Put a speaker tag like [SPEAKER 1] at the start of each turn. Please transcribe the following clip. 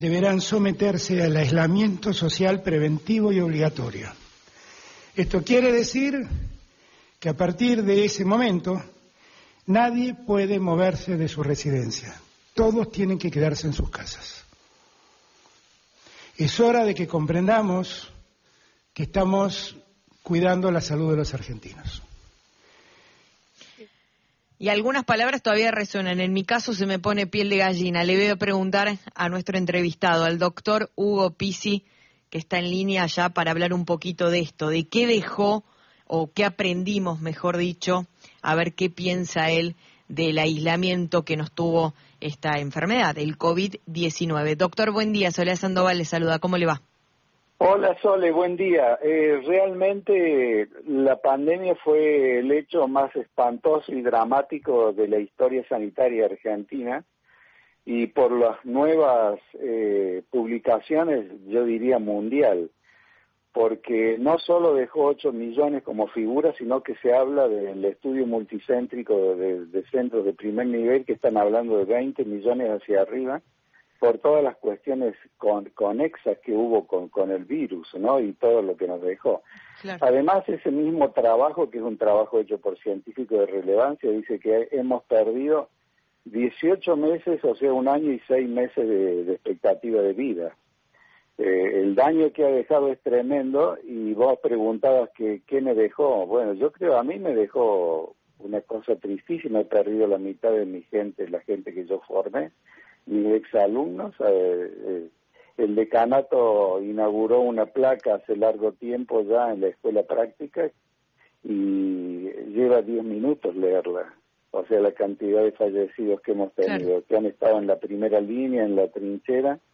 [SPEAKER 1] deberán someterse al aislamiento social preventivo y obligatorio. Esto quiere decir que a partir de ese momento nadie puede moverse de su residencia. Todos tienen que quedarse en sus casas. Es hora de que comprendamos que estamos cuidando la salud de los argentinos.
[SPEAKER 2] Y algunas palabras todavía resuenan. En mi caso se me pone piel de gallina. Le voy a preguntar a nuestro entrevistado, al doctor Hugo Pizzi, que está en línea ya para hablar un poquito de esto, de qué dejó o qué aprendimos, mejor dicho, a ver qué piensa él del aislamiento que nos tuvo esta enfermedad, el COVID-19. Doctor, buen día. Soledad Sandoval le saluda. ¿Cómo le va?
[SPEAKER 3] Hola Sole, buen día. Realmente la pandemia fue el hecho más espantoso y dramático de la historia sanitaria argentina y por las nuevas publicaciones, yo diría mundial, porque no solo dejó 8 millones como figura, sino que se habla del estudio multicéntrico de centros de primer nivel que están hablando de 20 millones hacia arriba, por todas las cuestiones conexas que hubo con el virus, ¿no? Y todo lo que nos dejó. Claro. Además, ese mismo trabajo, que es un trabajo hecho por científicos de relevancia, dice que hemos perdido 18 meses, o sea, 1 año y 6 meses de expectativa de vida. El daño que ha dejado es tremendo, y vos preguntabas qué me dejó. Bueno, yo creo, a mí me dejó una cosa tristísima. He perdido la mitad de mi gente, la gente que yo formé, mis exalumnos. El decanato inauguró una placa hace largo tiempo ya en la escuela práctica y lleva 10 minutos leerla. O sea, la cantidad de fallecidos que hemos tenido, claro, que han estado en la primera línea, en la trinchera,